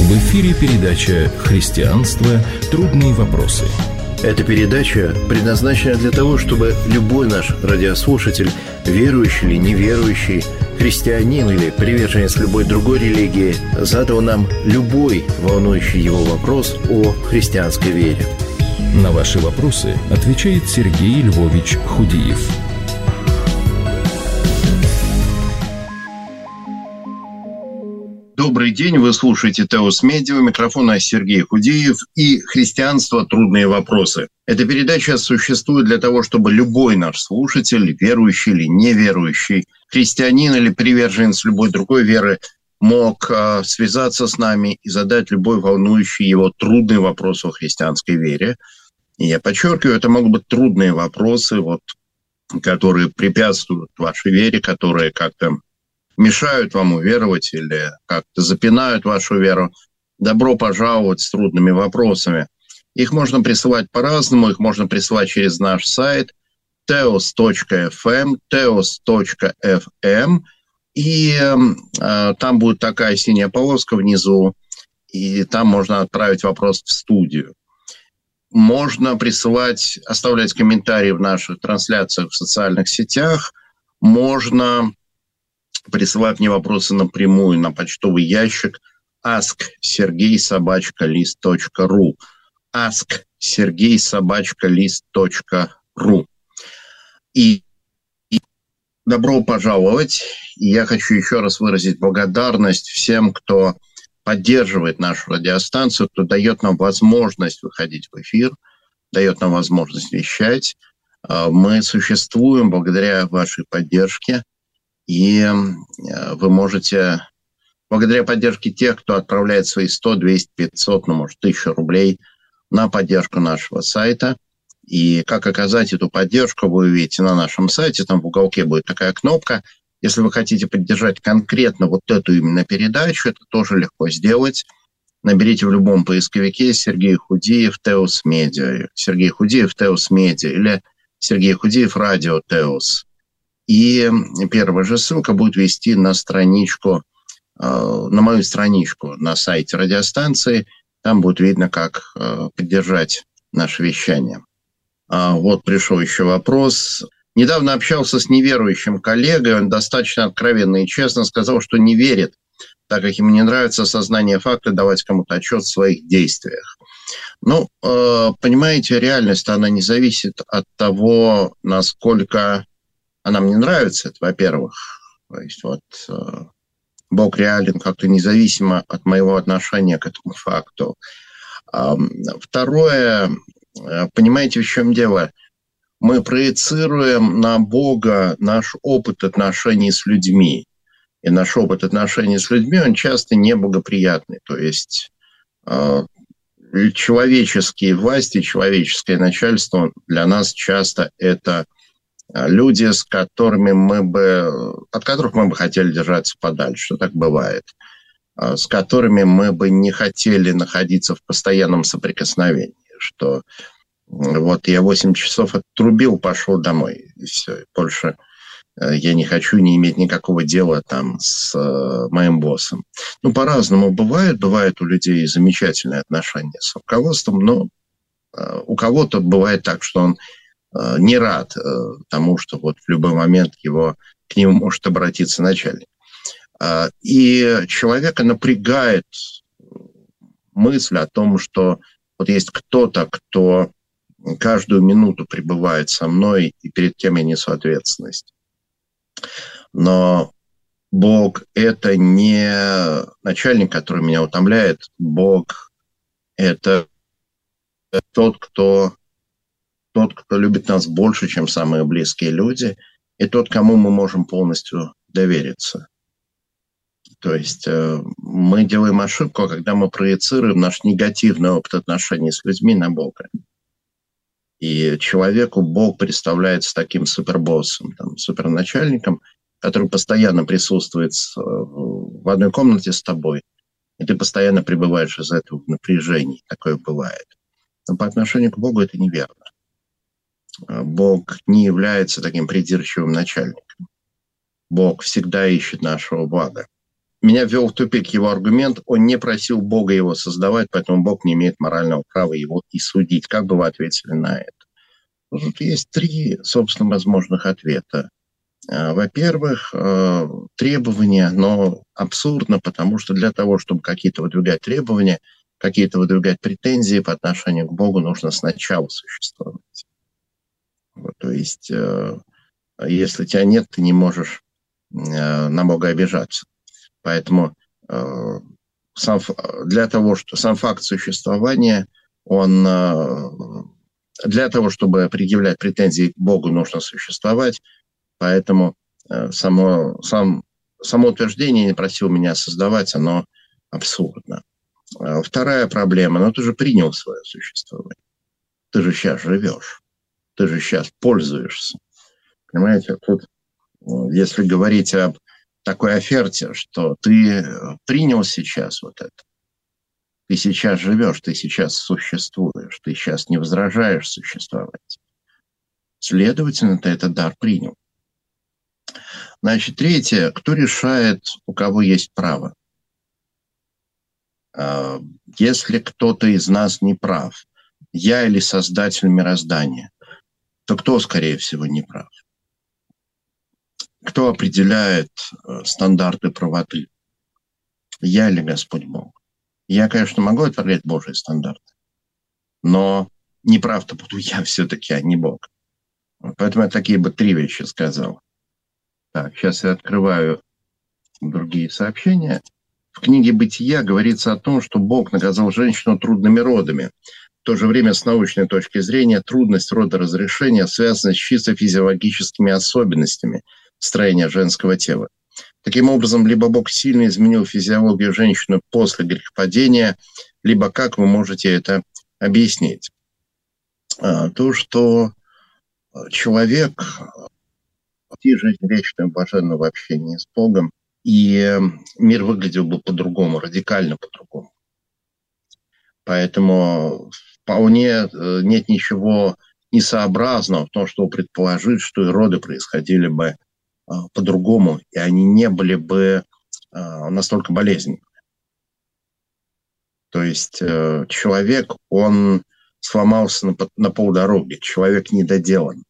В эфире передача «Христианство. Трудные вопросы». Эта передача предназначена для того, чтобы любой наш радиослушатель, верующий или неверующий, христианин или приверженец любой другой религии, задал нам любой волнующий его вопрос о христианской вере. На ваши вопросы отвечает Сергей Львович Худиев. Добрый день, вы слушаете Теос Медиа, у микрофона Сергей Худиев и «Христианство. Трудные вопросы». Эта передача существует для того, чтобы любой наш слушатель, верующий или неверующий, христианин или приверженец любой другой веры, мог связаться с нами и задать любой волнующий его трудный вопрос о христианской вере. И я подчеркиваю, это могут быть трудные вопросы, которые препятствуют вашей вере, которые как-то мешают вам уверовать или как-то запинают вашу веру. Добро пожаловать с трудными вопросами. Их можно присылать по-разному, их можно присылать через наш сайт teos.fm, teos.fm, и там будет такая синяя полоска внизу, и там можно отправить вопрос в студию. Можно присылать, оставлять комментарии в наших трансляциях в социальных сетях, можно присылать мне вопросы напрямую на почтовый ящик asksergey@list.ru asksergey@list.ru. И добро пожаловать. И я хочу еще раз выразить благодарность всем, кто поддерживает нашу радиостанцию, кто дает нам возможность выходить в эфир, дает нам возможность вещать. Мы существуем благодаря вашей поддержке. И вы можете, благодаря поддержке тех, кто отправляет свои 100, 200, 500, может, 1000 рублей на поддержку нашего сайта. И как оказать эту поддержку, вы увидите на нашем сайте. Там в уголке будет такая кнопка. Если вы хотите поддержать конкретно вот эту именно передачу, это тоже легко сделать. Наберите в любом поисковике Сергей Худиев Теос Медиа, Сергей Худиев Теос Медиа или Сергей Худиев Радио Теос. И первая же ссылка будет вести на страничку, на мою страничку на сайте радиостанции. Там будет видно, как поддержать наше вещание. Вот пришел еще вопрос. Недавно общался с неверующим коллегой. Он достаточно откровенно и честно сказал, что не верит, так как ему не нравится осознание факта давать кому-то отчет в своих действиях. Ну, понимаете, реальность, она не зависит от того, насколько она мне нравится, это во-первых. То есть Бог реален как-то независимо от моего отношения к этому факту. Второе, понимаете, в чем дело? Мы проецируем на Бога наш опыт отношений с людьми. И наш опыт отношений с людьми, он часто неблагоприятный. То есть человеческие власти, человеческое начальство для нас часто это люди, от которых мы бы хотели держаться подальше, так бывает, с которыми мы бы не хотели находиться в постоянном соприкосновении, что вот я 8 часов отрубил, пошел домой, и все, больше я не хочу не иметь никакого дела там с моим боссом. Ну, по-разному бывает у людей замечательные отношения с руководством, но у кого-то бывает так, что он не рад тому, что вот в любой момент к нему может обратиться начальник. И человека напрягает мысль о том, что вот есть кто-то, кто каждую минуту пребывает со мной, и перед кем я несу ответственность. Но Бог – это не начальник, который меня утомляет. Бог – это тот, кто любит нас больше, чем самые близкие люди, и тот, кому мы можем полностью довериться. То есть мы делаем ошибку, когда мы проецируем наш негативный опыт отношений с людьми на Бога. И человеку Бог представляется таким супербоссом, суперначальником, который постоянно присутствует в одной комнате с тобой, и ты постоянно пребываешь из этого в напряжении. Такое бывает. Но по отношению к Богу это неверно. Бог не является таким придирчивым начальником. Бог всегда ищет нашего блага. меня ввел в тупик его аргумент, он не просил Бога его создавать, поэтому Бог не имеет морального права его и судить. Как бы вы ответили на это? Тут есть три, собственно, возможных ответа. Во-первых, требования, оно абсурдно, потому что для того, чтобы какие-то выдвигать требования, какие-то выдвигать претензии по отношению к Богу, нужно сначала существовать. Вот, то есть, если тебя нет, ты не можешь на Бога обижаться. Поэтому для того, что сам факт существования, он для того, чтобы предъявлять претензии к Богу, нужно существовать. Поэтому само утверждение «не просил меня создавать», оно абсурдно. Вторая проблема, ну ты же принял свое существование. Ты же сейчас живешь. Ты же сейчас пользуешься. Понимаете, тут, если говорить об такой оферте, что ты принял сейчас вот это, ты сейчас живешь, ты сейчас существуешь, ты сейчас не возражаешь существовать. Следовательно, ты этот дар принял. Значит, третье, кто решает, у кого есть право? Если кто-то из нас не прав, я или Создатель мироздания, то кто, скорее всего, не прав? Кто определяет стандарты правоты? Я или Господь Бог? Я, конечно, могу отвергать Божьи стандарты, но не прав-то буду я все-таки, а не Бог. Поэтому я такие бы три вещи сказал. Так, сейчас я открываю другие сообщения. В книге «Бытия» говорится о том, что Бог наказал женщину трудными родами. В то же время, с научной точки зрения, трудность родоразрешения связана с чисто физиологическими особенностями строения женского тела. Таким образом, либо Бог сильно изменил физиологию женщины после грехопадения, либо как вы можете это объяснить? То, что человек и жизнь вечную, блаженную в общении с Богом, и мир выглядел бы по-другому, радикально по-другому. Поэтому вполне нет ничего несообразного в том, чтобы предположить, что и роды происходили бы по-другому, и они не были бы настолько болезненными. То есть человек, он сломался на полдороги, человек недоделан.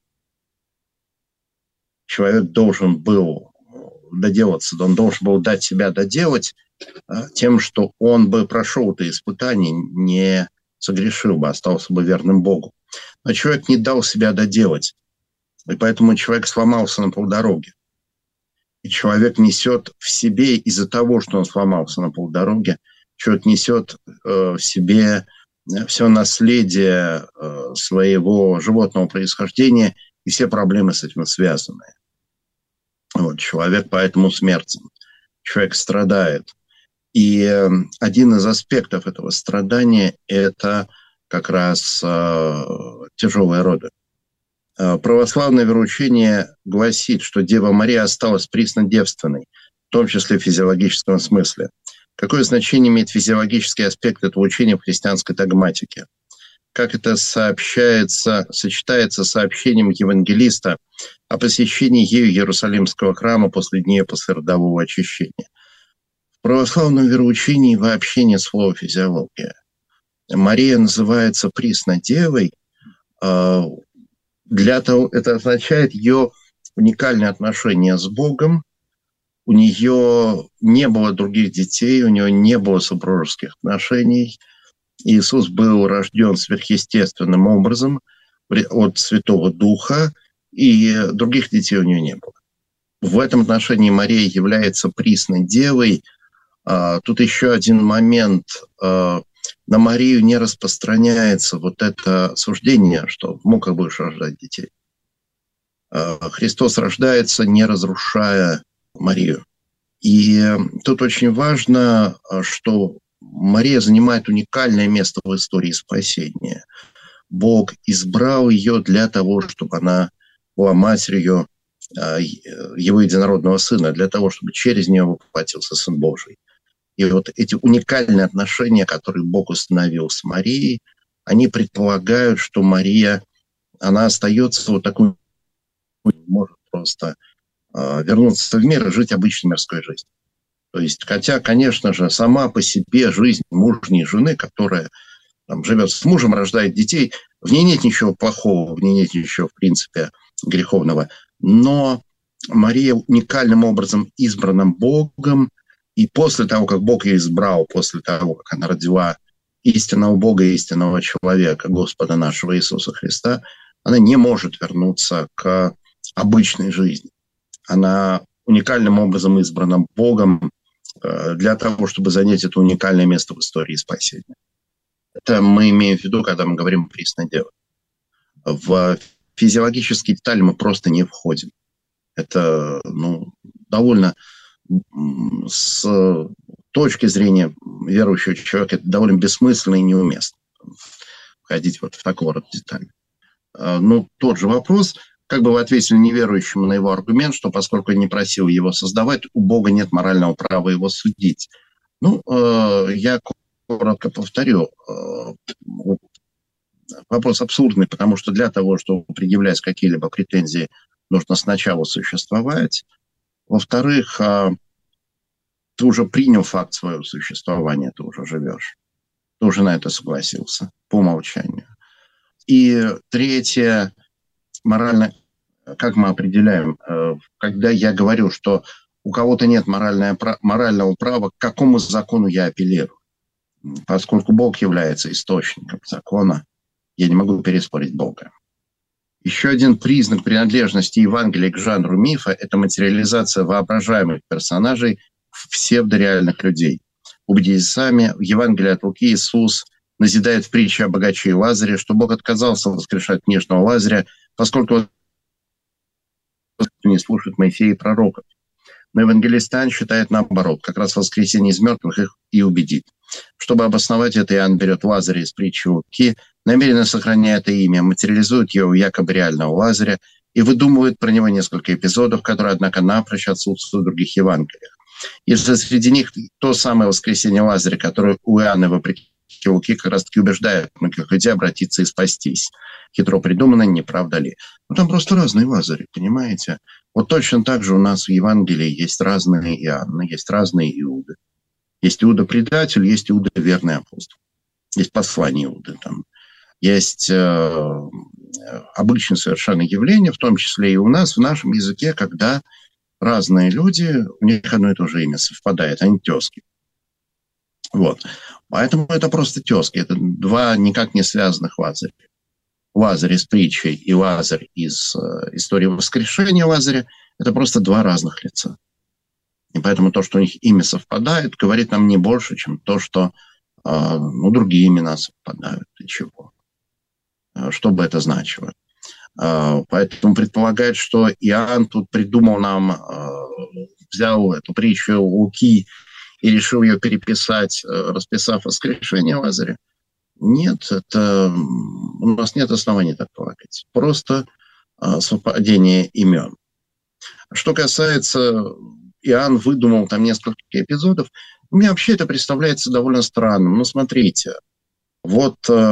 Человек должен был доделаться, он должен был дать себя доделать тем, что он бы прошел это испытание, не согрешил бы, остался бы верным Богу. Но человек не дал себя доделать, и поэтому человек сломался на полдороге. И человек несет в себе, из-за того, что он сломался на полдороге, человек несет в себе все наследие своего животного происхождения и все проблемы с этим связаны. Вот, человек поэтому смертен. Человек страдает. И один из аспектов этого страдания – это как раз тяжелые роды. Православное вероучение гласит, что Дева Мария осталась приснодевственной, в том числе в физиологическом смысле. Какое значение имеет физиологический аспект этого учения в христианской догматике? Как это сочетается с сообщением евангелиста о посещении ею Иерусалимского храма после дней послеродового очищения? В православном вероучении вообще нет слова «физиология». Мария называется приснодевой. Это означает ее уникальное отношение с Богом. У нее не было других детей, у нее не было супружеских отношений. Иисус был рожден сверхъестественным образом от Святого Духа, и других детей у нее не было. В этом отношении Мария является присной девой. Тут еще один момент. На Марию не распространяется вот это суждение, что в муках будешь рождать детей. Христос рождается, не разрушая Марию. И тут очень важно, что Мария занимает уникальное место в истории спасения. Бог избрал ее для того, чтобы она была матерью его единородного сына, для того, чтобы через нее воплотился Сын Божий. И вот эти уникальные отношения, которые Бог установил с Марией, они предполагают, что Мария, она остается вот такой, может просто вернуться в мир и жить обычной мирской жизнью. То есть, хотя, конечно же, сама по себе жизнь мужней жены, которая там, живет с мужем, рождает детей, в ней нет ничего плохого, в ней нет ничего, в принципе, греховного. Но Мария уникальным образом избрана Богом, и после того, как Бог ее избрал, после того, как она родила истинного Бога и истинного человека, Господа нашего Иисуса Христа, она не может вернуться к обычной жизни. Она уникальным образом избрана Богом для того, чтобы занять это уникальное место в истории спасения. Это мы имеем в виду, когда мы говорим о пресной деве. В физиологические детали мы просто не входим. Это довольно, с точки зрения верующего человека, это довольно бессмысленно и неуместно входить вот в такого рода детали. Тот же вопрос, как бы вы ответили неверующему на его аргумент, что поскольку я не просил его создавать, у Бога нет морального права его судить. Я коротко повторю. Вопрос абсурдный, потому что для того, чтобы предъявлять какие-либо претензии, нужно сначала существовать. Во-вторых, ты уже принял факт своего существования, ты уже живешь. Ты уже на это согласился по умолчанию. И третье, морально, как мы определяем, когда я говорю, что у кого-то нет морального права, к какому закону я апеллирую? Поскольку Бог является источником закона, я не могу переспорить Бога. Еще один признак принадлежности Евангелия к жанру мифа – это материализация воображаемых персонажей в псевдореальных людей. Убедитесь сами, в Евангелии от Луки Иисус назидает в притче о богаче и Лазаре, что Бог отказался воскрешать книжного Лазаря, поскольку не слушает Моисея и пророков. Но евангелист Иоанн считает наоборот, как раз воскресение из мертвых их и убедит. Чтобы обосновать это, Иоанн берет Лазаря из притчи Луки, намеренно сохраняя это имя, материализует его якобы реального Лазаря и выдумывает про него несколько эпизодов, которые, однако, напрочь отсутствуют в других Евангелиях. Если среди них то самое воскресение Лазаря, которое у Иоанна, вопреки Луки, как раз-таки убеждает многих людей обратиться и спастись. Хитро придумано, не правда ли? Там просто разные Лазари, понимаете? Вот точно так же у нас в Евангелии есть разные Иоанны, есть разные Иуды. Есть Иуда-предатель, есть Иуда-верный апостол. Есть послание Иуды. Там. Есть обычное совершенно явление, в том числе и у нас, в нашем языке, когда разные люди, у них одно и то же имя совпадает, они тезки. Вот. Поэтому это просто тезки. Это два никак не связанных Лазаря. Лазарь из притчи и Лазарь из истории воскрешения Лазаря – это просто два разных лица. И поэтому то, что у них имя совпадает, говорит нам не больше, чем то, что другие имена совпадают. И чего? Что бы это значило? Поэтому предполагать, что Иоанн тут придумал нам, взял эту притчу Луки и решил ее переписать, расписав воскрешение Лазаря. Нет, у нас нет оснований так полагать. Просто совпадение имен. Что касается, Иоанн выдумал там несколько эпизодов, мне вообще это представляется довольно странным. Смотрите, вот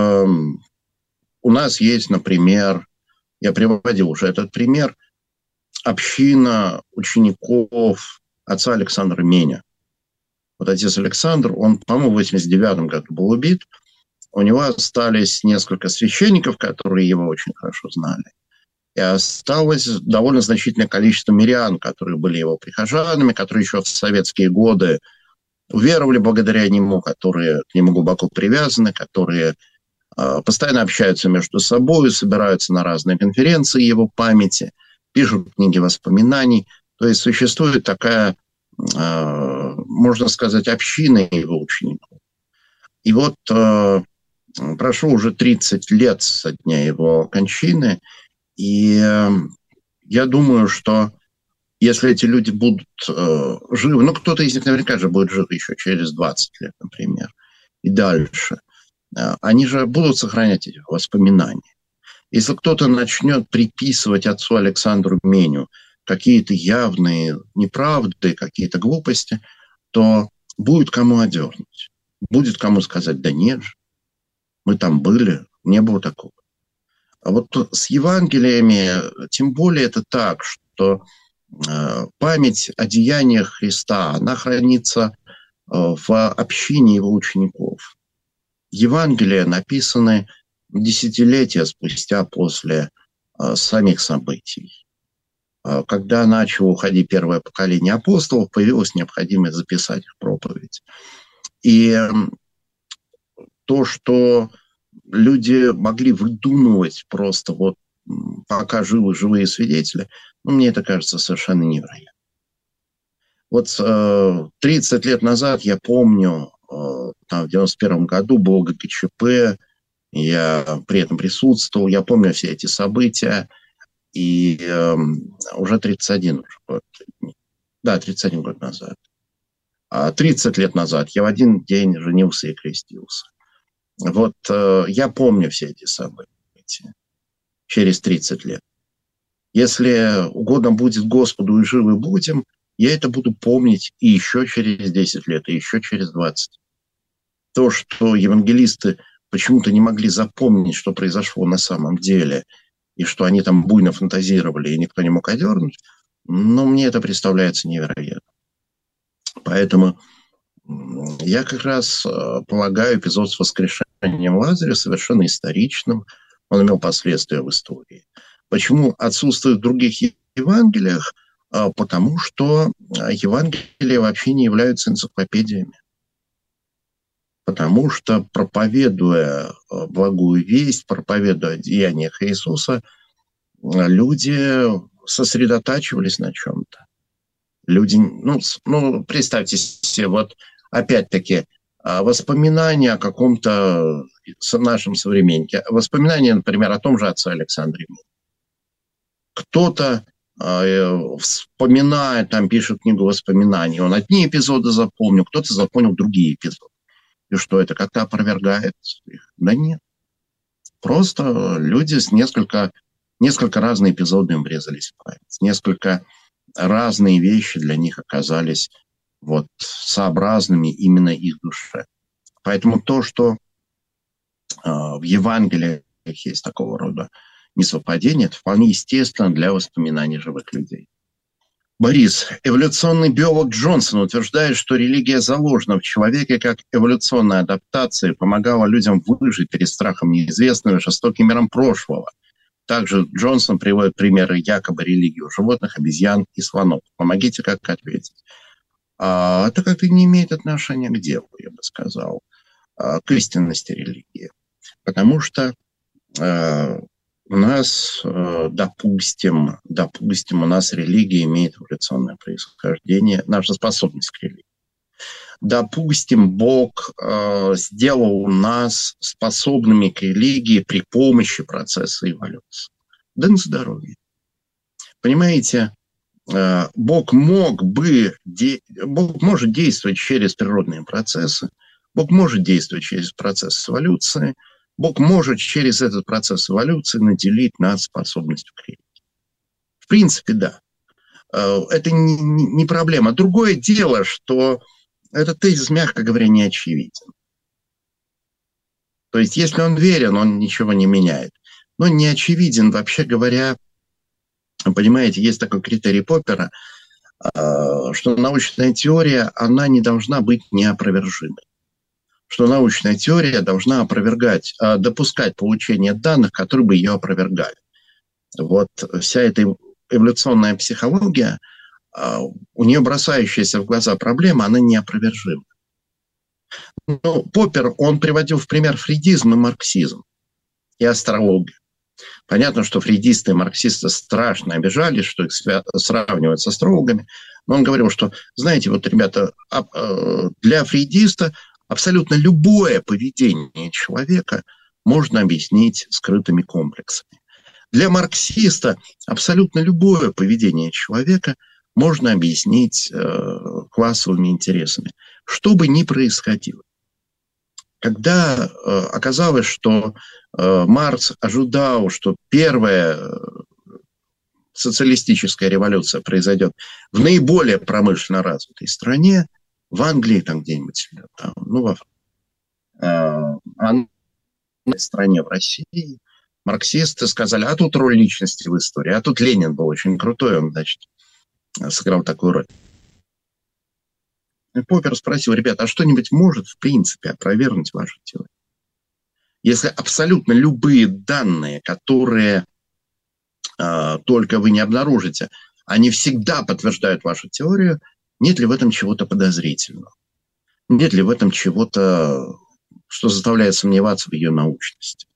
у нас есть, например, я приводил уже этот пример, община учеников отца Александра Меня. Вот отец Александр, он, по-моему, в 89 году был убит. У него остались несколько священников, которые его очень хорошо знали. И осталось довольно значительное количество мирян, которые были его прихожанами, которые еще в советские годы уверовали благодаря нему, которые к нему глубоко привязаны, которые постоянно общаются между собой, собираются на разные конференции его памяти, пишут книги воспоминаний. То есть существует такая, можно сказать, община его учеников. И вот прошло уже 30 лет со дня его кончины, и я думаю, что если эти люди будут живы, кто-то из них наверняка же будет жив еще через 20 лет, например, и дальше, они же будут сохранять эти воспоминания. Если кто-то начнет приписывать отцу Александру Меню какие-то явные неправды, какие-то глупости, то будет кому одернуть. Будет кому сказать, да нет же, мы там были, не было такого. А вот с Евангелиями, тем более это так, что Память о деяниях Христа, она хранится в общине его учеников. Евангелия написаны десятилетия спустя после самих событий. Когда начало уходить первое поколение апостолов, появилась необходимость записать их проповедь. И то, что люди могли выдумывать просто вот пока живы живые свидетели, мне это кажется совершенно невероятно. Вот 30 лет назад, я помню, там, в 91 году было ГКЧП, я при этом присутствовал, я помню все эти события, и уже 31 год, да, 31 год назад. 30 лет назад я в один день женился и крестился. Вот я помню все эти события через 30 лет. Если угодно будет Господу и живы будем, я это буду помнить и еще через 10 лет, и еще через 20. То, что евангелисты почему-то не могли запомнить, что произошло на самом деле, и что они там буйно фантазировали, и никто не мог одернуть, но мне это представляется невероятно. Поэтому я как раз полагаю эпизод с воскрешением Лазаря совершенно историчным. Он имел последствия в истории. Почему отсутствует в других Евангелиях? Потому что Евангелия вообще не являются энциклопедиями. Потому что, проповедуя благую весть, проповедуя о деяниях Иисуса, люди сосредотачивались на чем-то. Люди, представьте себе, вот опять-таки, воспоминания о каком-то нашем современнике. Воспоминания, например, о том же отце Александре. Кто-то, вспоминая, там пишет книгу воспоминаний, он одни эпизоды запомнил, кто-то запомнил другие эпизоды. И что, это как-то опровергает их? Да нет. Просто люди с несколько разные эпизоды им врезались в память. Несколько разные вещи для них оказались вот сообразными именно их душе. Поэтому то, что в Евангелии есть такого рода несовпадение, это вполне естественно для воспоминаний живых людей. Борис, эволюционный биолог Джонсон утверждает, что религия заложена в человеке как эволюционная адаптация, помогала людям выжить перед страхом неизвестного и жестоким миром прошлого. Также Джонсон приводит примеры якобы религии у животных, обезьян и слонов. Помогите как ответить. Это как-то не имеет отношения к делу, я бы сказал, к истинности религии. Потому что у нас, допустим, у нас религия имеет эволюционное происхождение, наша способность к религии. Допустим, Бог сделал нас способными к религии при помощи процесса эволюции. Да на здоровье. Понимаете, Бог может действовать через природные процессы, Бог может действовать через процесс эволюции, Бог может через этот процесс эволюции наделить нас способностью к религии. В принципе, да. Это не проблема. Другое дело, что этот тезис, мягко говоря, не очевиден. То есть, если он верен, он ничего не меняет. Но не очевиден, вообще говоря, понимаете, есть такой критерий Поппера, что научная теория, она не должна быть неопровержимой. Что научная теория должна допускать получение данных, которые бы ее опровергали. Вот вся эта эволюционная психология, у нее бросающаяся в глаза проблема, она неопровержима. Но Поппер, он приводил в пример фрейдизм и марксизм, и астрологию. Понятно, что фрейдисты и марксисты страшно обижались, что их сравнивают с астрологами, но он говорил, что, знаете, вот, ребята, для фрейдиста абсолютно любое поведение человека можно объяснить скрытыми комплексами. Для марксиста абсолютно любое поведение человека можно объяснить классовыми интересами. Что бы ни происходило. Когда оказалось, что Маркс ожидал, что первая социалистическая революция произойдет в наиболее промышленно развитой стране, в Англии, там где-нибудь, там, в стране, в России, марксисты сказали, а тут роль личности в истории, а тут Ленин был очень крутой, он, значит, сыграл такую роль. И Поппер спросил: ребята, а что-нибудь может, в принципе, опровергнуть вашу теорию? Если абсолютно любые данные, которые только вы не обнаружите, они всегда подтверждают вашу теорию, нет ли в этом чего-то подозрительного? Нет ли в этом чего-то, что заставляет сомневаться в ее научности?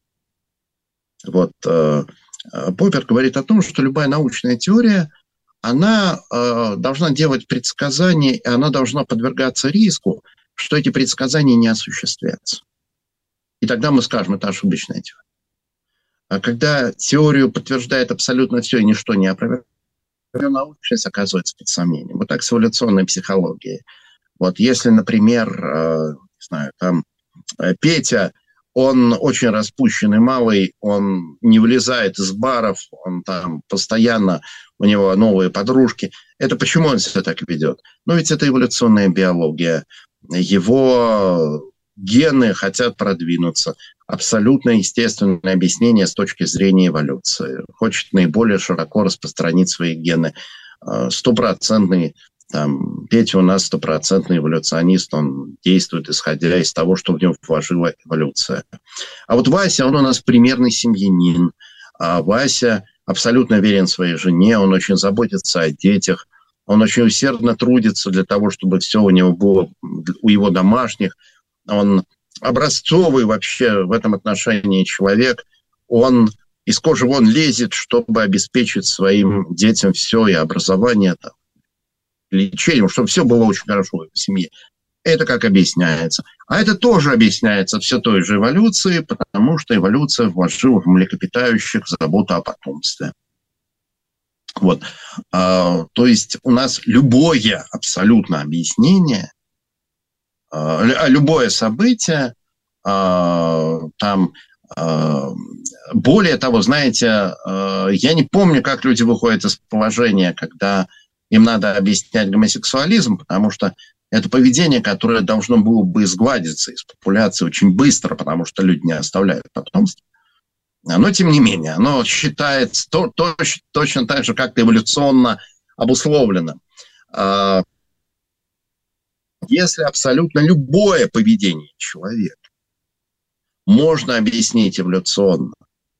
Вот Поппер говорит о том, что любая научная теория, она должна делать предсказания, и она должна подвергаться риску, что эти предсказания не осуществятся. И тогда мы скажем, это ошибочная теория. А когда теорию подтверждает абсолютно все и ничто не опровергает, научность оказывается под сомнением. Вот так с эволюционной психологией. Вот если, например, не знаю, там Петя, он очень распущенный малый, он не вылезает из баров, он там постоянно, у него новые подружки. Это почему он себя так ведет? Ну, ведь это эволюционная биология. Его гены хотят продвинуться. Абсолютно естественное объяснение с точки зрения эволюции. Хочет наиболее широко распространить свои гены. Стопроцентный, там, Петя у нас стопроцентный эволюционист, он действует, исходя из того, что в нем вложила эволюция. А вот Вася, он у нас примерный семьянин. А Вася абсолютно верен своей жене, он очень заботится о детях, он очень усердно трудится для того, чтобы все у него было, у его домашних. Он образцовый вообще в этом отношении человек. Он из кожи вон лезет, чтобы обеспечить своим детям все, и образование, там, лечением, чтобы все было очень хорошо в семье. Это как объясняется. А это тоже объясняется все той же эволюцией, потому что эволюция вложила в млекопитающих заботу о потомстве. Вот. То есть у нас любое абсолютно объяснение, любое событие, там, более того, знаете, я не помню, как люди выходят из положения, когда им надо объяснять гомосексуализм, потому что это поведение, которое должно было бы изгладиться из популяции очень быстро, потому что люди не оставляют потомство. Но, тем не менее, оно считается точно так же, как эволюционно обусловлено. Если абсолютно любое поведение человека можно объяснить эволюционно,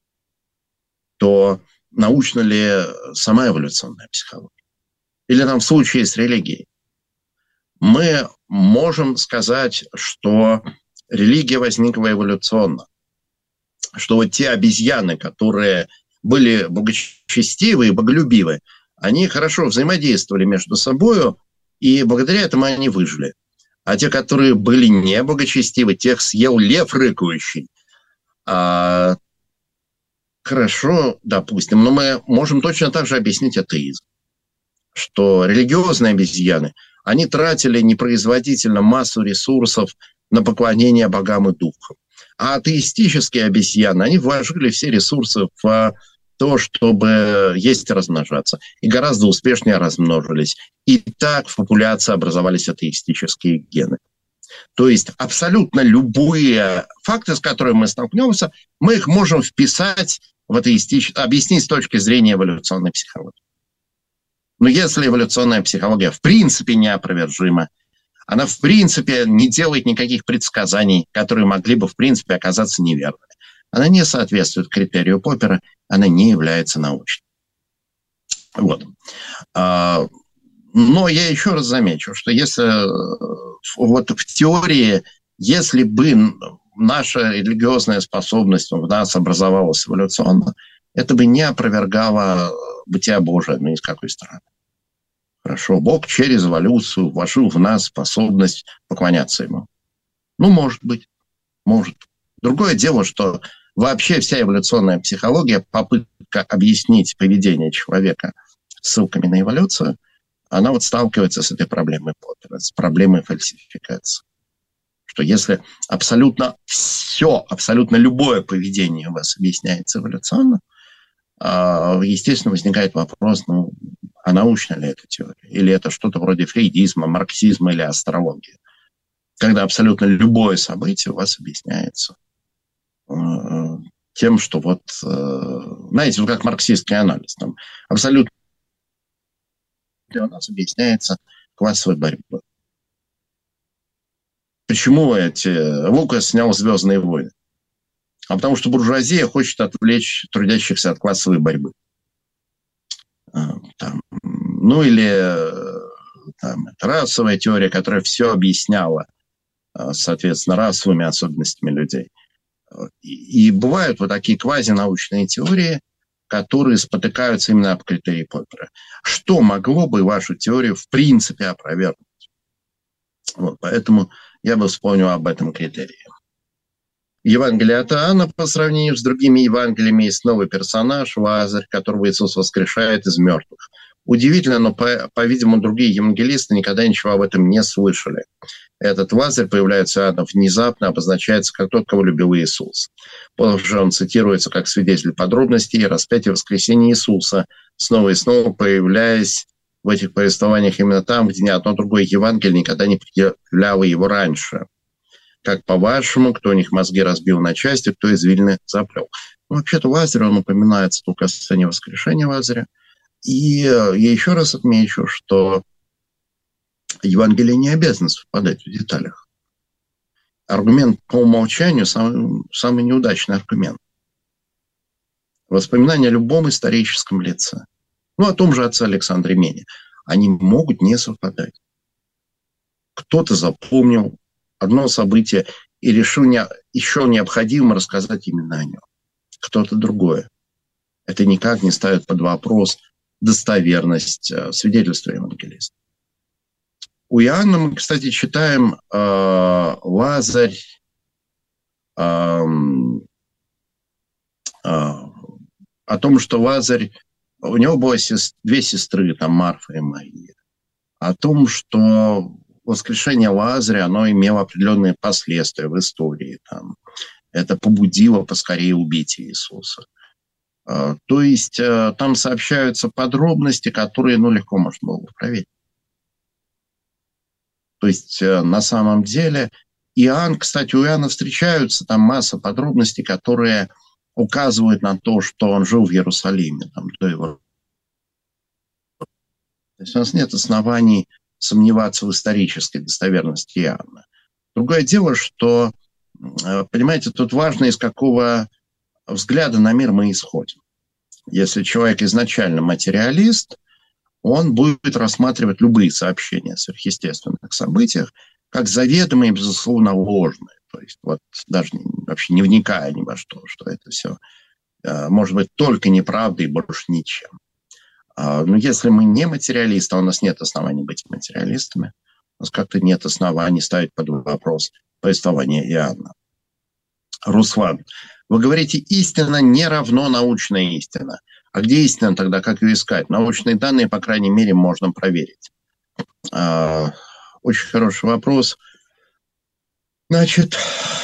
то научна ли сама эволюционная психология? Или там в случае с религией? Мы можем сказать, что религия возникла эволюционно, что вот те обезьяны, которые были благочестивы и боголюбивы, они хорошо взаимодействовали между собой, и благодаря этому они выжили. А те, которые были неблагочестивы, тех съел лев рыкающий. Хорошо, допустим, но мы можем точно так же объяснить атеизм, что религиозные обезьяны, они тратили непроизводительно массу ресурсов на поклонение богам и духам. А атеистические обезьяны, они вложили все ресурсы в то, чтобы есть и размножаться. И гораздо успешнее размножились. И так в популяции образовались атеистические гены. То есть абсолютно любые факты, с которыми мы столкнемся, мы их можем вписать в объяснить с точки зрения эволюционной психологии. Но если эволюционная психология в принципе неопровержима, она в принципе не делает никаких предсказаний, которые могли бы в принципе оказаться неверными, она не соответствует критерию Поппера, она не является научной. Вот. Но я еще раз замечу, что если вот в теории, если бы наша религиозная способность в нас образовалась эволюционно, это бы не опровергало бытия Божия ни с какой стороны. Хорошо, Бог через эволюцию вложил в нас способность поклоняться Ему. Ну, может быть, может. Другое дело, что вообще вся эволюционная психология, попытка объяснить поведение человека ссылками на эволюцию, она вот сталкивается с этой проблемой Поппера, с проблемой фальсификации. Что если абсолютно все, абсолютно любое поведение у вас объясняется эволюционно, естественно, возникает вопрос, ну, а научна ли эта теория? Или это что-то вроде фрейдизма, марксизма или астрологии? Когда абсолютно любое событие у вас объясняется тем, что вот, знаете, вот как марксистский анализ. Там абсолютно у нас объясняется классовой борьбой. Почему Лукас снял «Звездные войны»? А потому что буржуазия хочет отвлечь трудящихся от классовой борьбы. Ну или расовая теория, которая все объясняла, соответственно, расовыми особенностями людей. И бывают вот такие квазинаучные теории, которые спотыкаются именно об критерии Поппера. Что могло бы вашу теорию в принципе опровергнуть? Вот, поэтому я бы вспомнил об этом критерии. Евангелие от Иоанна по сравнению с другими Евангелиями есть новый персонаж, Лазарь, которого Иисус воскрешает из мертвых. Удивительно, но, по-видимому, другие евангелисты никогда ничего об этом не слышали. Этот Лазарь появляется Иоанна внезапно, обозначается как тот, кого любил Иисус. Позже он цитируется как свидетель подробностей распятия и воскресения Иисуса, снова и снова появляясь в этих повествованиях именно там, где ни одно другое Евангелие никогда не предъявляло его раньше. Как по-вашему, кто у них мозги разбил на части, кто извилины заплел? Ну, вообще-то Лазарь, он упоминается только в сцене воскрешения Лазаря. И я еще раз отмечу, что Евангелие не обязано совпадать в деталях. Аргумент по умолчанию самый неудачный аргумент. Воспоминания о любом историческом лице, ну, о том же отце Александре Мене, они могут не совпадать. Кто-то запомнил одно событие и решил еще необходимо рассказать именно о нем. Кто-то другое. Это никак не ставит под вопрос достоверность свидетельства евангелиста. У Иоанна мы, кстати, читаем Лазарь о том, что Лазарь, у него было две сестры, там Марфа и Мария, о том, что воскрешение Лазаря, оно имело определенные последствия в истории. Там. Это побудило поскорее убить Иисуса. То есть там сообщаются подробности, которые легко можно было бы проверить. То есть на самом деле Иоанн, кстати, у Иоанна встречаются там масса подробностей, которые указывают на то, что он жил в Иерусалиме там, до его. То есть у нас нет оснований сомневаться в исторической достоверности Иоанна. Другое дело, что, понимаете, тут важно, из какого взгляда на мир мы исходим. Если человек изначально материалист, он будет рассматривать любые сообщения о сверхъестественных событиях как заведомые, безусловно, ложные. То есть вот даже вообще не вникая ни во что это все может быть только неправдой и больше ничем. Но если мы не материалисты, а у нас нет оснований быть материалистами, у нас как-то нет оснований ставить под вопрос повествование Иоанна. Руслан, вы говорите, истина не равно научная истина. А где истина тогда, как ее искать? Научные данные, по крайней мере, можно проверить. Очень хороший вопрос. Значит,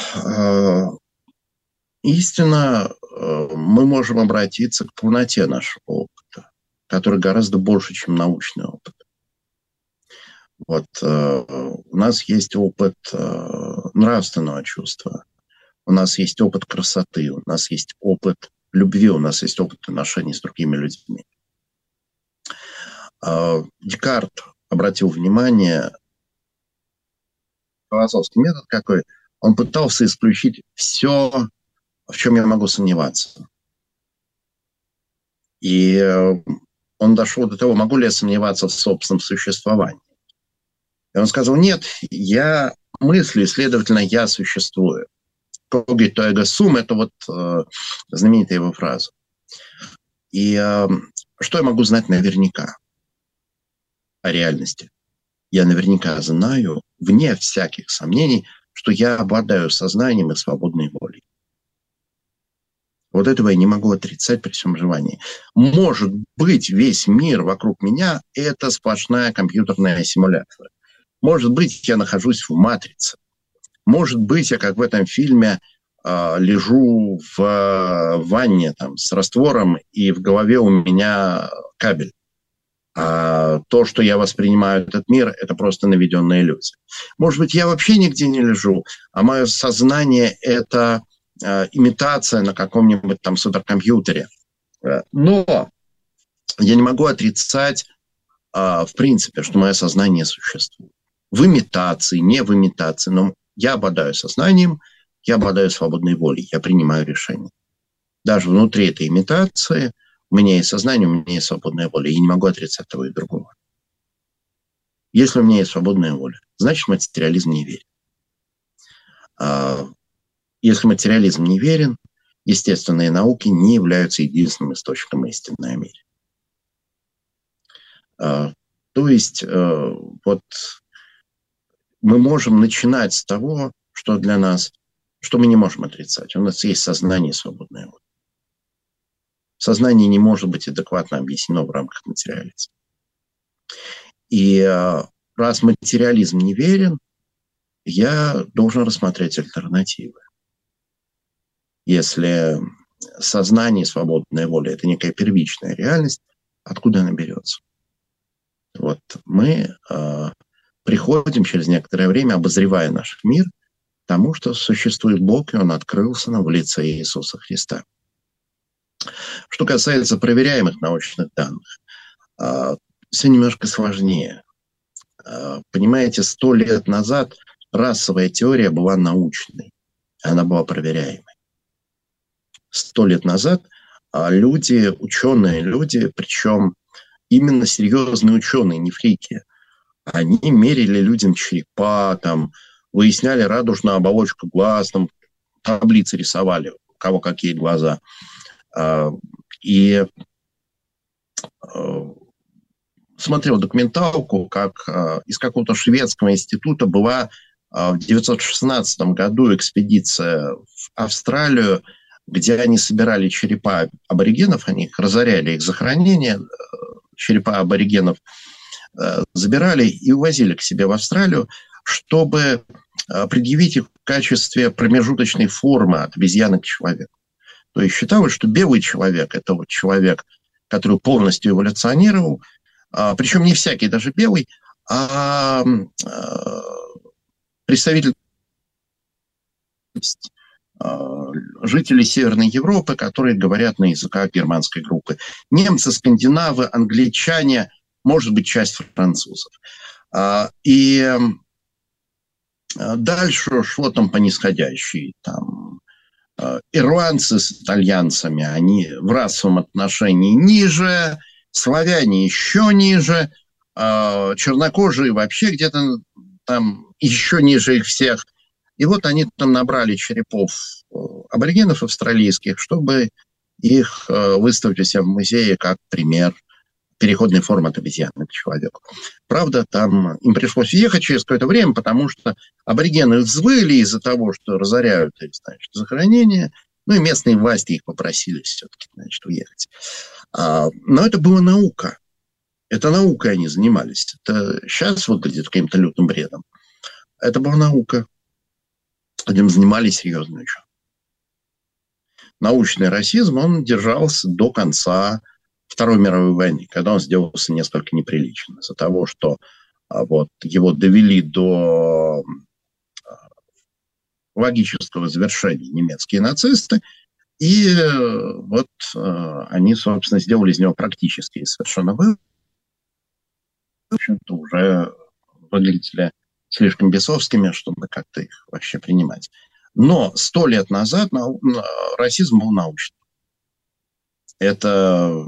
истина, мы можем обратиться к полноте нашего опыта, который гораздо больше, чем научный опыт. Вот у нас есть опыт нравственного чувства, у нас есть опыт красоты, у нас есть опыт любви, у нас есть опыт отношений с другими людьми. Декарт обратил внимание, философский метод какой, он пытался исключить все, в чем я могу сомневаться. И он дошел до того, могу ли я сомневаться в собственном существовании. И он сказал, нет, я мыслю, следовательно, я существую. Когито эго сум – это вот знаменитая его фраза. И что я могу знать наверняка о реальности? Я наверняка знаю, вне всяких сомнений, что я обладаю сознанием и свободной волей. Вот этого я не могу отрицать при всем желании. Может быть, весь мир вокруг меня – это сплошная компьютерная симуляция. Может быть, я нахожусь в матрице. Может быть, я, как в этом фильме, лежу в ванне там, с раствором, и в голове у меня кабель. А то, что я воспринимаю этот мир, это просто наведенная иллюзия. Может быть, я вообще нигде не лежу, а мое сознание – это имитация на каком-нибудь там суперкомпьютере. Но я не могу отрицать в принципе, что мое сознание существует. В имитации, не в имитации, но я обладаю сознанием, я обладаю свободной волей, я принимаю решения. Даже внутри этой имитации у меня есть сознание, у меня есть свободная воля. Я не могу отрицать того и другого. Если у меня есть свободная воля, значит, материализм не верен. Если материализм не верен, естественные науки не являются единственным источником истины о мире. То есть вот мы можем начинать с того, что для нас, что мы не можем отрицать. У нас есть сознание и свободная воля. Сознание не может быть адекватно объяснено в рамках материализма. И раз материализм не верен, я должен рассмотреть альтернативы. Если сознание и свободная воля – это некая первичная реальность, откуда она берется? Вот мы приходим через некоторое время, обозревая наш мир, к тому, что существует Бог, и Он открылся нам в лице Иисуса Христа. Что касается проверяемых научных данных, все немножко сложнее. Понимаете, 100 лет назад расовая теория была научной, она была проверяемой. 100 лет назад люди, ученые люди, причем именно серьезные ученые, не фрики, они мерили людям черепа, там, выясняли радужную оболочку глаз, там, таблицы рисовали, у кого какие глаза. И смотрел документалку, как из какого-то шведского института была в 1916 году экспедиция в Австралию, где они собирали черепа аборигенов, они их разоряли, их захоронение, черепа аборигенов забирали и увозили к себе в Австралию, чтобы предъявить их в качестве промежуточной формы от обезьяны к человеку. То есть считалось, что белый человек – это вот человек, который полностью эволюционировал, причем не всякий даже белый, а представитель жителей Северной Европы, которые говорят на языках германской группы. Немцы, скандинавы, англичане, может быть, часть французов. И дальше шло там по нисходящей. Там ирландцы с итальянцами, они в расовом отношении ниже, славяне еще ниже, чернокожие вообще где-то там еще ниже их всех. И вот они там набрали черепов аборигенов австралийских, чтобы их выставить у себя в музее как пример переходной формы от обезьяны к человеку. Правда, там им пришлось уехать через какое-то время, потому что аборигены взвыли из-за того, что разоряют их, значит, захоронение. Ну и местные власти их попросили все-таки, значит, уехать. Но это была наука. Это наукой они занимались. Это сейчас выглядит каким-то лютым бредом. Это была наука. Этим занимались серьезные ученые. Научный расизм, он держался до конца Второй мировой войны, когда он сделался несколько неприличным из-за того, что вот, его довели до логического завершения немецкие нацисты, и вот они, собственно, сделали из него практически совершенно выводы, в общем-то, уже выглядели слишком бесовскими, чтобы как-то их вообще принимать. Но 100 лет назад расизм был научным. Это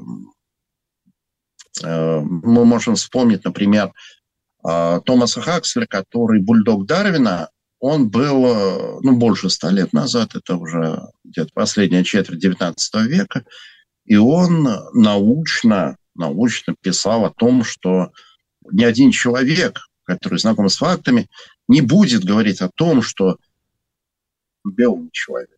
мы можем вспомнить, например, Томаса Хаксли, который бульдог Дарвина. Он был, больше 100 лет назад, это уже где-то последняя четверть XIX века, и он научно писал о том, что ни один человек, который знаком с фактами, не будет говорить о том, что белый человек,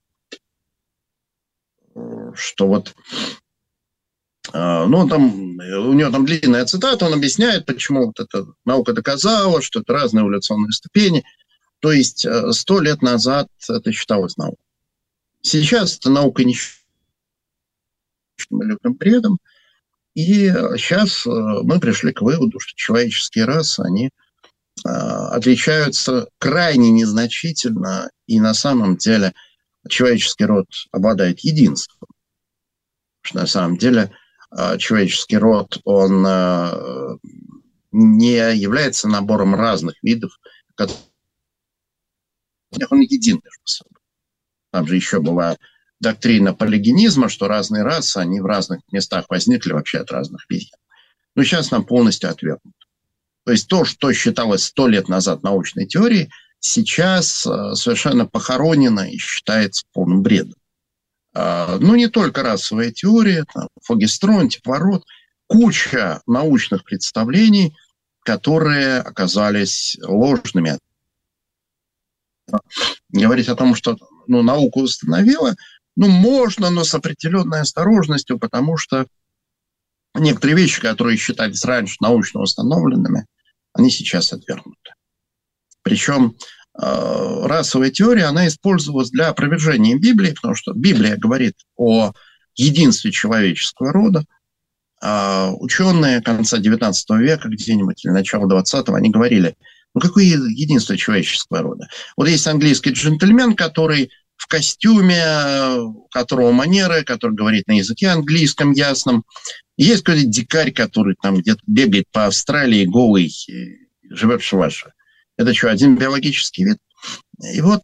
что вот, у него там длинная цитата, он объясняет, почему вот эта наука доказала, что это разные эволюционные ступени. То есть 100 лет назад это считалось наукой. Сейчас эта наука не считается лютым бредом, и сейчас мы пришли к выводу, что человеческие расы, они отличаются крайне незначительно, и на самом деле человеческий род обладает единством. Потому что на самом деле человеческий род, он не является набором разных видов, которые он един между собой. Там же еще была доктрина полигенизма, что разные расы, они в разных местах возникли вообще от разных обезьян. Но сейчас нам полностью отвергнуто. То есть то, что считалось 100 лет назад научной теорией, сейчас совершенно похоронено и считается полным бредом. Ну, не только расовая теория, фогестрон, теплород, куча научных представлений, которые оказались ложными. Говорить о том, что наука установила, можно, но с определенной осторожностью, потому что некоторые вещи, которые считались раньше научно установленными, они сейчас отвергнуты. Причем расовая теория, она использовалась для опровержения Библии, потому что Библия говорит о единстве человеческого рода. Ученые конца 19 века где-нибудь или начала 20-го, они говорили, какое единство человеческого рода? Вот есть английский джентльмен, который в костюме, у которого манеры, который говорит на языке английском ясном. И есть какой-то дикарь, который там где-то бегает по Австралии голый, живет в шалаше. Это что, один биологический вид? И вот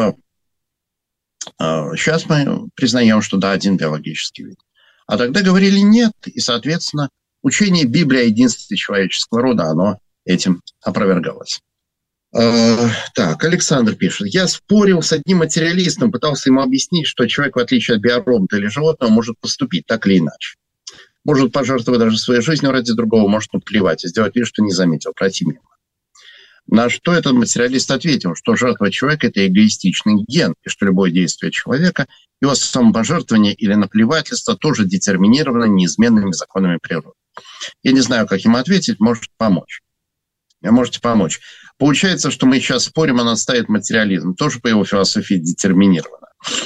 сейчас мы признаем, что да, один биологический вид. А тогда говорили нет, и, соответственно, учение Библии о единстве человеческого рода, оно этим опровергалось. Так, Александр пишет. Я спорил с одним материалистом, пытался ему объяснить, что человек, в отличие от биоробота или животного, может поступить так или иначе. Может пожертвовать даже своей жизнью ради другого, может наплевать и сделать вид, что не заметил противника. На что этот материалист ответил, что жертва человека – это эгоистичный ген, и что любое действие человека, его самопожертвование или наплевательство тоже детерминировано неизменными законами природы. Я не знаю, как ему ответить, может помочь. Можете помочь. Получается, что мы сейчас спорим, он отставит материализм. Тоже по его философии детерминировано.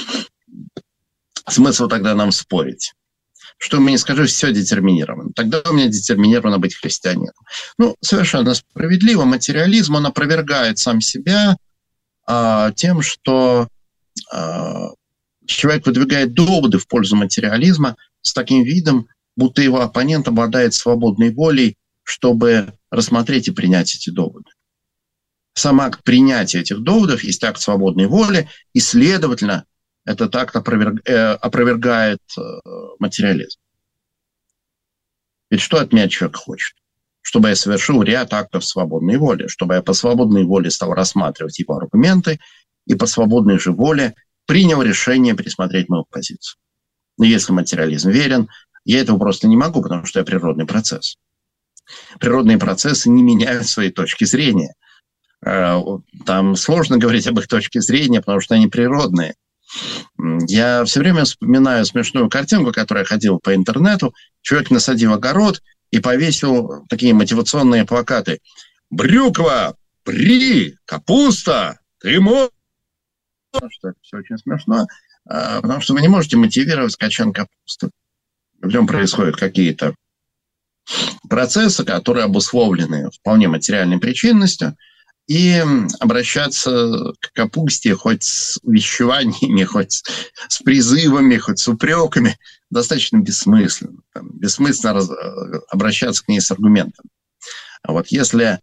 Смысл тогда нам спорить? Что мне скажу, все детерминировано. Тогда у меня детерминировано быть христианином. Совершенно справедливо. Материализм, он опровергает сам себя тем, что человек выдвигает доводы в пользу материализма с таким видом, будто его оппонент обладает свободной волей, чтобы рассмотреть и принять эти доводы. Сам акт принятия этих доводов есть акт свободной воли, и, следовательно, этот акт опровергает материализм. Ведь что от меня человек хочет? Чтобы я совершил ряд актов свободной воли, чтобы я по свободной воле стал рассматривать его аргументы и по свободной же воле принял решение пересмотреть мою позицию. Но если материализм верен, я этого просто не могу, потому что я природный процесс. Природные процессы не меняют своей точки зрения. Там сложно говорить об их точке зрения, потому что они природные. Я все время вспоминаю смешную картинку, которая ходила по интернету. Человек насадил огород и повесил такие мотивационные плакаты. Брюква, при, капуста, ты можешь. Что это все очень смешно, потому что вы не можете мотивировать качан капусты. В нем происходят какие-то процессы, которые обусловлены вполне материальной причинностью, и обращаться к капусте хоть с увещеваниями, хоть с призывами, хоть с упреками достаточно бессмысленно. Бессмысленно обращаться к ней с аргументами. Вот если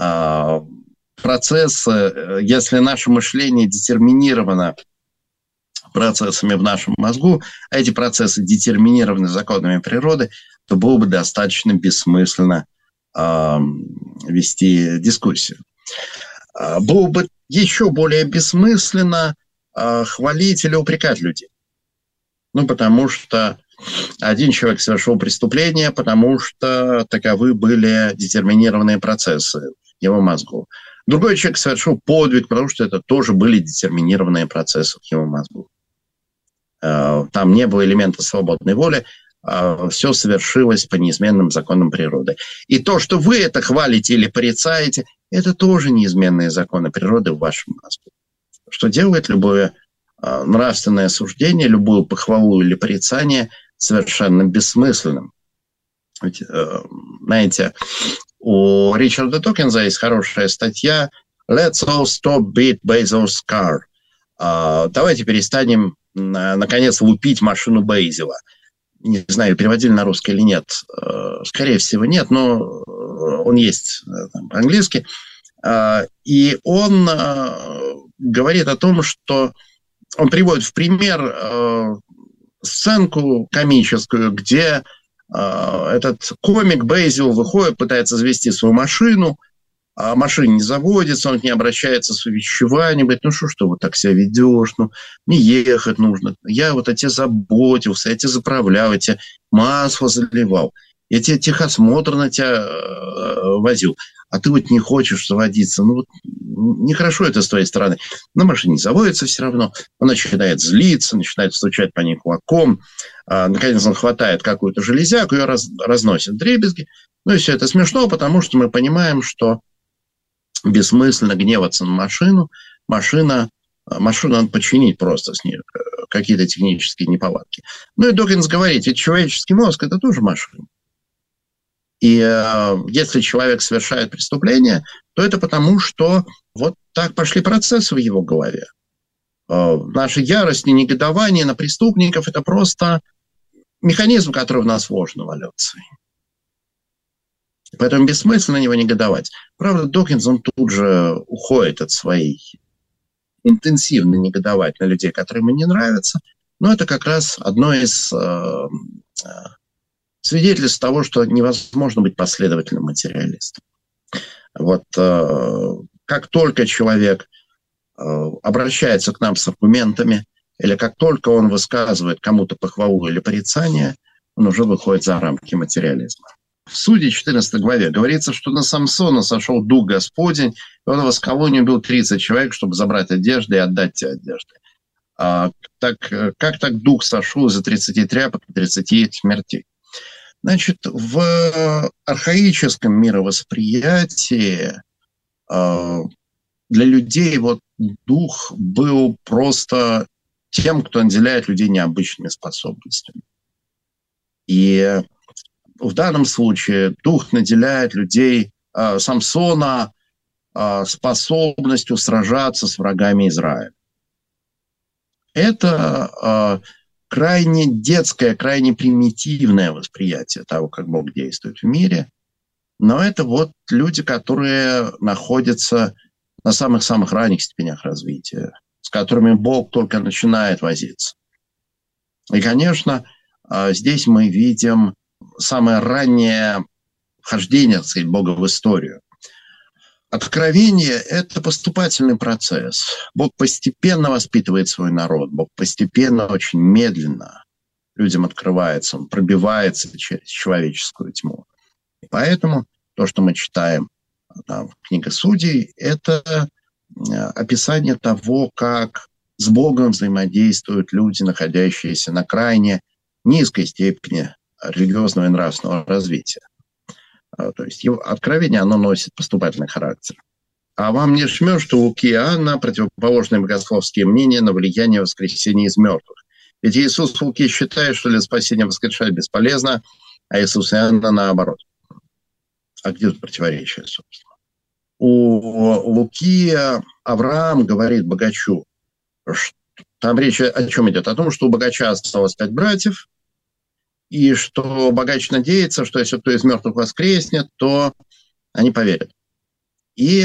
если наше мышление детерминировано процессами в нашем мозгу, а эти процессы детерминированы законами природы, то было бы достаточно бессмысленно вести дискуссию. Было бы еще более бессмысленно хвалить или упрекать людей. Потому что один человек совершил преступление, потому что таковы были детерминированные процессы в его мозгу. Другой человек совершил подвиг, потому что это тоже были детерминированные процессы в его мозгу. Там не было элемента свободной воли, все совершилось по неизменным законам природы. И то, что вы это хвалите или порицаете, это тоже неизменные законы природы в вашем мозгу. Что делает любое нравственное суждение, любую похвалу или порицание совершенно бессмысленным. Ведь, знаете, у Ричарда Докинза есть хорошая статья «Let's all stop beat Basil's car». Давайте перестанем, наконец, лупить машину Бейзела. Не знаю, переводили на русский или нет. Скорее всего, нет, но он есть по-английски. И он говорит о том, что он приводит в пример сценку комическую, где этот комик Бейзил выходит, пытается завести свою машину, а машина не заводится, он к ней обращается с увещеванием, говорит, ну что ж ты вот так себя ведешь, ну не ехать нужно, я вот о тебе заботился, я тебя заправлял, я тебе масло заливал, я тебе техосмотр на тебя возил, а ты вот не хочешь заводиться, ну вот нехорошо это с твоей стороны. Но машина не заводится все равно, он начинает злиться, начинает стучать по ней кулаком, наконец он хватает какую-то железяку, ее разносит вдребезги, ну и все это смешно, потому что мы понимаем, что бессмысленно гневаться на машину. Машину надо починить просто с ней, какие-то технические неполадки. Ну и Докинс говорит, ведь человеческий мозг – это тоже машина. И если человек совершает преступление, то это потому, что вот так пошли процессы в его голове. Наша ярость и негодование на преступников – это просто механизм, который в нас вложен эволюцией. Поэтому бессмысленно на него негодовать. Правда, Докинс, он тут же уходит от своей интенсивно негодовать на людей, которые ему не нравятся. Но это как раз одно из свидетельств того, что невозможно быть последовательным материалистом. Вот как только человек обращается к нам с аргументами, или как только он высказывает кому-то похвалу или порицание, он уже выходит за рамки материализма. В Судье 14 главе говорится, что на Самсона сошел дух Господень, и он восколонью убил 30 человек, чтобы забрать одежды и отдать те одежды. Как так дух сошел из-за 30 тряпок и 30 смертей? Значит, в архаическом мировосприятии для людей вот дух был просто тем, кто наделяет людей необычными способностями. И в данном случае дух наделяет людей, Самсона, способностью сражаться с врагами Израиля. Это крайне детское, крайне примитивное восприятие того, как Бог действует в мире. Но это вот люди, которые находятся на самых-самых ранних степенях развития, с которыми Бог только начинает возиться. И, конечно, здесь мы видим самое раннее вхождение, так сказать, Бога в историю. Откровение – это поступательный процесс. Бог постепенно воспитывает свой народ. Бог постепенно, очень медленно людям открывается. Он пробивается через человеческую тьму. И поэтому то, что мы читаем в книге Судей, это описание того, как с Богом взаимодействуют люди, находящиеся на крайне низкой степени религиозного и нравственного развития. То есть его откровение, оно носит поступательный характер. А вам не жмет, что Луки и Иоанна противоположные богословские мнения на влияние воскресения из мертвых. Ведь Иисус в Луки считает, что для спасения воскрешать бесполезно, а Иисус и Иоанна наоборот. А где тут противоречие, собственно? У Луки Авраам говорит богачу, там речь о чем идет? О том, что у богача осталось 5 братьев, и что богач надеется, что если кто из мертвых воскреснет, то они поверят. И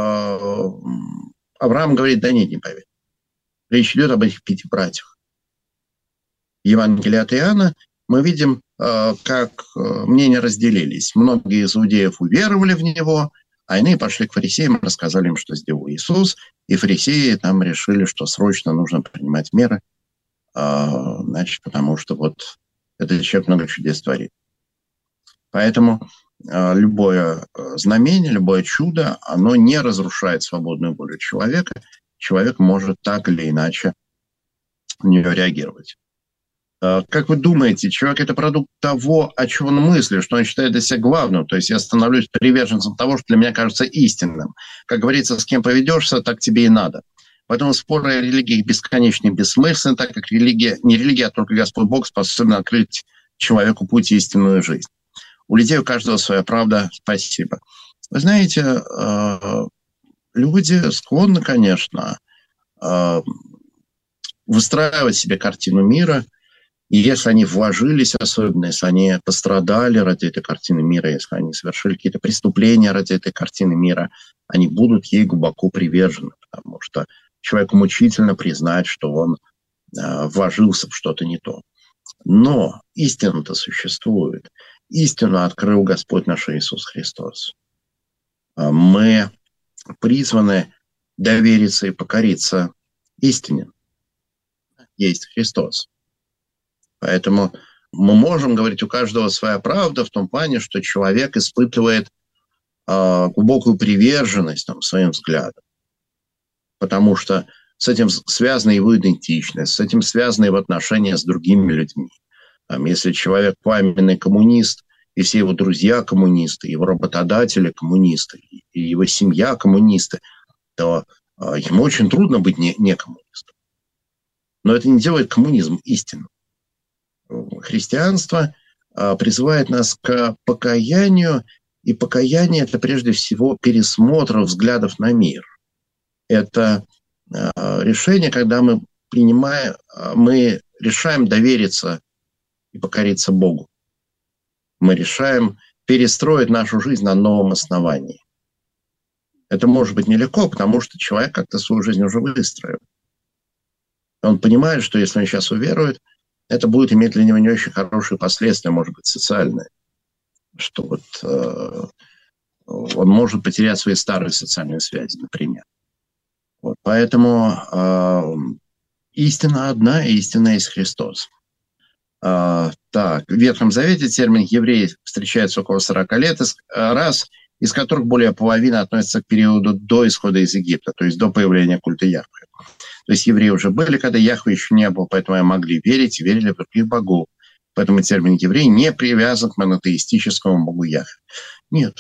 Авраам говорит, да нет, не поверят. Речь идет об этих 5 братьях. В Евангелии от Иоанна мы видим, как мнения разделились. Многие из иудеев уверовали в него, а иные пошли к фарисеям и рассказали им, что сделал Иисус. И фарисеи там решили, что срочно нужно принимать меры, значит, потому что вот этот человек много чудес творит. Поэтому любое знамение, любое чудо, оно не разрушает свободную волю человека. Человек может так или иначе на нее реагировать. Как вы думаете, человек – это продукт того, о чем он мыслит, что он считает для себя главным? То есть я становлюсь приверженцем того, что для меня кажется истинным. Как говорится, с кем поведешься, так тебе и надо. Поэтому споры о религии бесконечны и бессмысленны, так как религия, не религия, а только Господь Бог способен открыть человеку путь и истинную жизнь. У людей у каждого своя правда. Спасибо. Вы знаете, люди склонны, конечно, выстраивать себе картину мира, И если они вложились особенно, если они пострадали ради этой картины мира, если они совершили какие-то преступления ради этой картины мира, они будут ей глубоко привержены, потому что человеку мучительно признать, что он вложился в что-то не то. Но истина-то существует. Истину открыл Господь наш Иисус Христос. Мы призваны довериться и покориться истине. Есть Христос. Поэтому мы можем говорить, у каждого своя правда в том плане, что человек испытывает глубокую приверженность своим взглядам. Потому что с этим связана его идентичность, с этим связаны его отношения с другими людьми. Если человек пламенный коммунист, и все его друзья коммунисты, его работодатели коммунисты, и его семья коммунисты, то ему очень трудно быть не коммунистом. Но это не делает коммунизм истинным. Христианство призывает нас к покаянию, и покаяние – это прежде всего пересмотр взглядов на мир. Это решение, когда мы решаем довериться и покориться Богу. Мы решаем перестроить нашу жизнь на новом основании. Это может быть нелегко, потому что человек как-то свою жизнь уже выстроил. Он понимает, что если он сейчас уверует, это будет иметь для него не очень хорошие последствия, может быть, социальные. Что он может потерять свои старые социальные связи, например. Поэтому истина одна, и истина есть Христос. В Ветхом Завете термин «еврей» встречается около 40 лет, из которых более половины относятся к периоду до исхода из Египта, то есть до появления культа Яхве. То есть евреи уже были, когда Яхве еще не было, поэтому они могли верить и верили в других богов. Поэтому термин «еврей» не привязан к монотеистическому богу Яхве. Нет.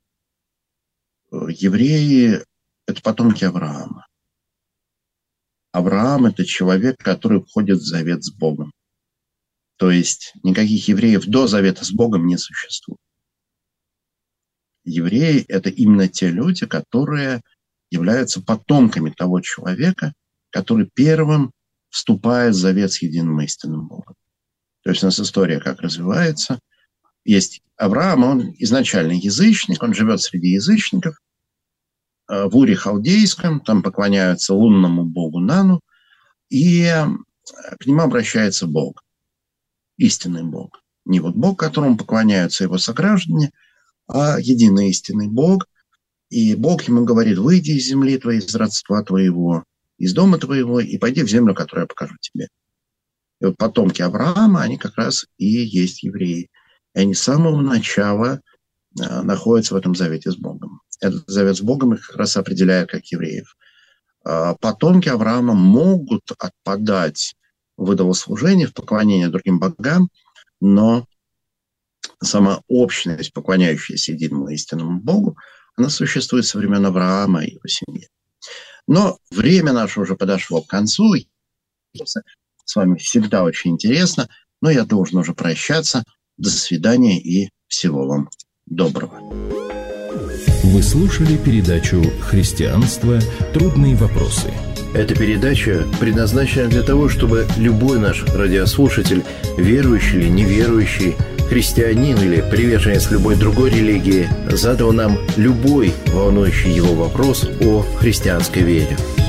Евреи – это потомки Авраама. Авраам – это человек, который входит в завет с Богом. То есть никаких евреев до завета с Богом не существует. Евреи – это именно те люди, которые являются потомками того человека, который первым вступает в завет с единым истинным Богом. То есть у нас история как развивается. Есть Авраам, он изначально язычник, он живет среди язычников, в Уре Халдейском, там поклоняются лунному богу Нану, и к нему обращается Бог, истинный Бог. Не Бог, которому поклоняются его сограждане, а единый истинный Бог. И Бог ему говорит: выйди из земли твоей, из родства твоего, из дома твоего, и пойди в землю, которую я покажу тебе. И потомки Авраама, они как раз и есть евреи. И они с самого начала находятся в этом завете с Богом. Этот завет с Богом их как раз определяет как евреев. Потомки Авраама могут отпадать в идолослужение, в поклонение другим богам, но сама общность, поклоняющаяся единому истинному Богу, она существует со времен Авраама и его семьи. Но время наше уже подошло к концу. С вами всегда очень интересно, но я должен уже прощаться. До свидания и всего вам доброго. Вы слушали передачу «Христианство. Трудные вопросы». Эта передача предназначена для того, чтобы любой наш радиослушатель, верующий или неверующий, христианин или приверженец любой другой религии, задал нам любой волнующий его вопрос о христианской вере.